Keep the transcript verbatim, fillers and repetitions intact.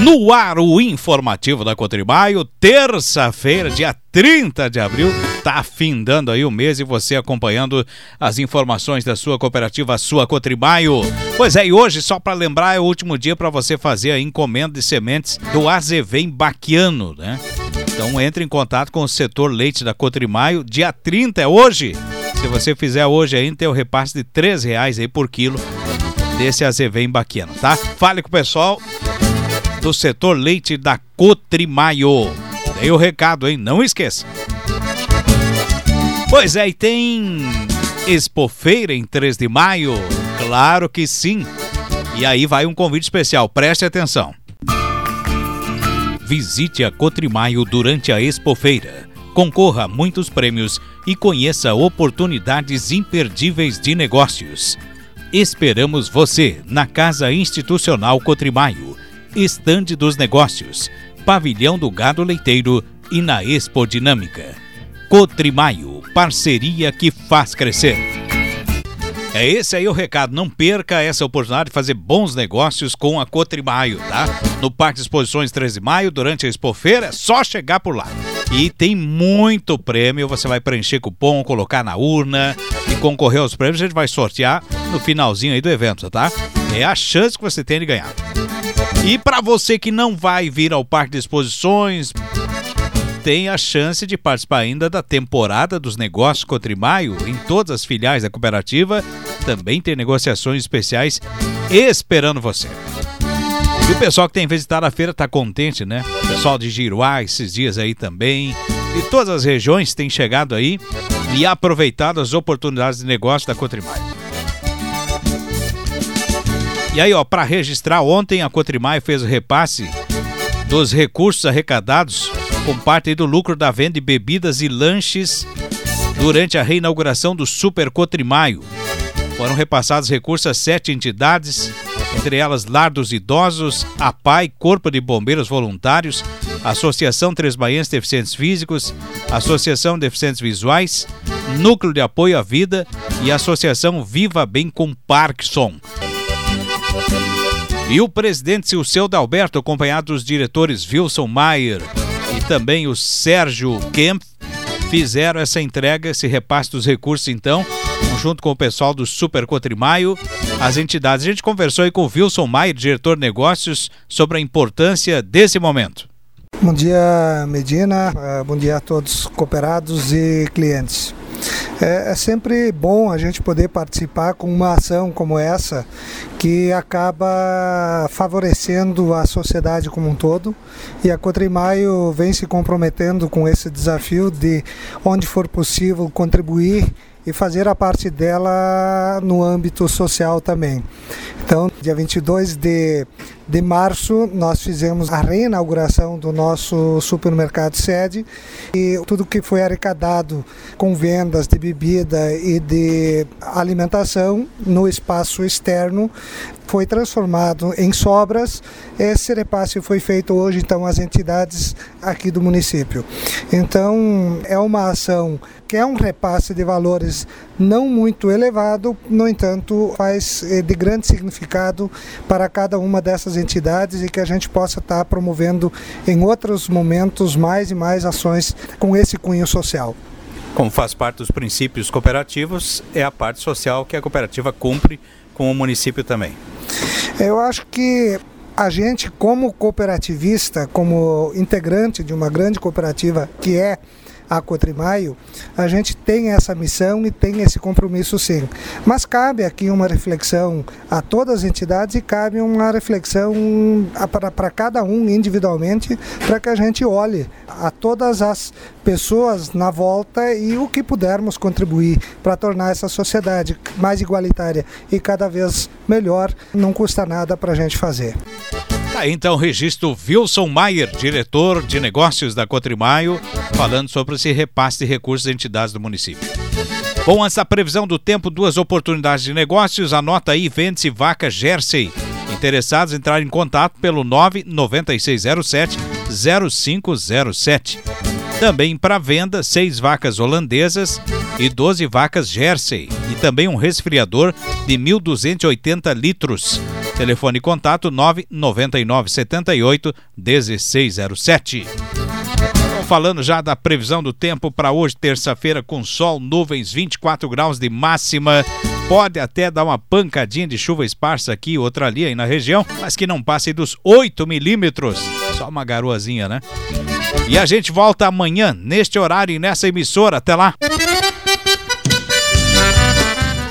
No ar, o informativo da Cotrimaio, terça-feira, dia trinta de abril, tá findando aí o mês e você acompanhando as informações da sua cooperativa, a sua Cotrimaio. Pois é, e hoje, só para lembrar, é o último dia para você fazer a encomenda de sementes do Azevém Baquiano, né? Então entre em contato com o setor leite da Cotrimaio, dia trinta é hoje. Se você fizer hoje ainda, tem o repasse de três reais aí por quilo desse Azevém Baquiano, tá? Fale com o pessoal do setor leite da Cotrimaio. Dei o recado, hein? Não esqueça. Pois é, e tem Expofeira em três de maio? Claro que sim. E aí vai um convite especial, preste atenção. Visite a Cotrimaio durante a Expofeira. Concorra a muitos prêmios e conheça oportunidades imperdíveis de negócios. Esperamos você na Casa Institucional Cotrimaio, Estande dos Negócios, Pavilhão do Gado Leiteiro e na Expo Dinâmica. Cotrimaio, parceria que faz crescer. É esse aí o recado, não perca essa oportunidade de fazer bons negócios com a Cotrimaio, tá? No Parque de Exposições treze de maio, durante a Expofeira, é só chegar por lá. E tem muito prêmio, você vai preencher cupom, colocar na urna e concorrer aos prêmios, a gente vai sortear no finalzinho aí do evento, tá? É a chance que você tem de ganhar. E para você que não vai vir ao Parque de Exposições, tem a chance de participar ainda da temporada dos negócios Cotrimaio em todas as filiais da cooperativa. Também tem negociações especiais esperando você. E o pessoal que tem visitado a feira tá contente, né? O pessoal de Giruá esses dias aí também. E todas as regiões têm chegado aí e aproveitado as oportunidades de negócio da Cotrimaio. E aí, ó, para registrar, ontem a Cotrimaio fez o repasse dos recursos arrecadados com parte aí do lucro da venda de bebidas e lanches durante a reinauguração do Super Cotrimaio. Foram repassados recursos a sete entidades, entre elas Lar dos Idosos, A P A I, Corpo de Bombeiros Voluntários, Associação Tresmaiense de Deficientes Físicos, Associação de Deficientes Visuais, Núcleo de Apoio à Vida e Associação Viva Bem com Parkinson. E o presidente Silceu Dalberto, acompanhado dos diretores Wilson Maier e também o Sérgio Kemp, fizeram essa entrega, esse repasse dos recursos, então, junto com o pessoal do Super Cotrimaio, as entidades. A gente conversou aí com o Wilson Maier, diretor de negócios, sobre a importância desse momento. Bom dia, Medina. Bom dia a todos cooperados e clientes. É, é sempre bom a gente poder participar com uma ação como essa, que acaba favorecendo a sociedade como um todo, e a Cotrimaio vem se comprometendo com esse desafio de, onde for possível, contribuir e fazer a parte dela no âmbito social também. Então, dia vinte e dois de março, nós fizemos a reinauguração do nosso supermercado sede, e tudo que foi arrecadado com vendas de bebida e de alimentação no espaço externo foi transformado em sobras. Esse repasse foi feito hoje, então, às entidades aqui do município. Então, é uma ação que é um repasse de valores não muito elevado, no entanto, faz de grande significado para cada uma dessas entidades, e que a gente possa estar promovendo em outros momentos mais e mais ações com esse cunho social. Como faz parte dos princípios cooperativos, é a parte social que a cooperativa cumpre com o município também. Eu acho que a gente, como cooperativista, como integrante de uma grande cooperativa que é a Cotrimaio, a gente tem essa missão e tem esse compromisso, sim. Mas cabe aqui uma reflexão a todas as entidades, e cabe uma reflexão para cada um individualmente, para que a gente olhe a todas as pessoas na volta e o que pudermos contribuir para tornar essa sociedade mais igualitária e cada vez melhor, não custa nada para a gente fazer. Tá, então, registro Wilson Maier, diretor de negócios da Cotrimaio, falando sobre esse repasse de recursos das entidades do município. Bom, antes da previsão do tempo, duas oportunidades de negócios. Anota aí, vende-se vaca Jersey. Interessados, entrar em contato pelo nove nove seis zero sete zero cinco zero sete. Também para venda, seis vacas holandesas e doze vacas Jersey. E também um resfriador de mil duzentos e oitenta litros. Telefone e contato nove nove nove sete oito um seis zero sete. Falando já da previsão do tempo para hoje, terça-feira, com sol, nuvens, vinte e quatro graus de máxima. Pode até dar uma pancadinha de chuva esparsa aqui, outra ali aí na região, mas que não passe dos oito milímetros. Só uma garoazinha, né? E a gente volta amanhã, neste horário e nessa emissora. Até lá!